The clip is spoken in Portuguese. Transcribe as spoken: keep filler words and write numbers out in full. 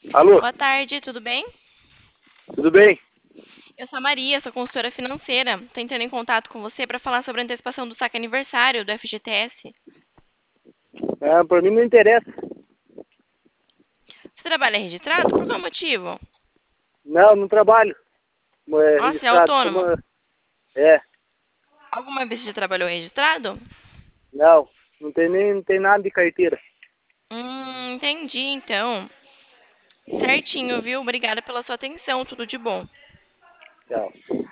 Alô, Boa tarde, tudo bem? tudo bem? Eu sou a Maria, sou consultora financeira. Tô entrando em contato com você para falar sobre a antecipação do saque aniversário do F G T S. Ah, para mim não interessa. Você trabalha registrado? Por qual motivo? Não, não trabalho. É, Nossa, é registrado. Sou autônomo. uma... É, Alguma vez você já trabalhou registrado? não, não tem nem não tem nada de carteira. Hum, entendi, então. Certinho, viu? Obrigada pela sua atenção, tudo de bom. Tchau.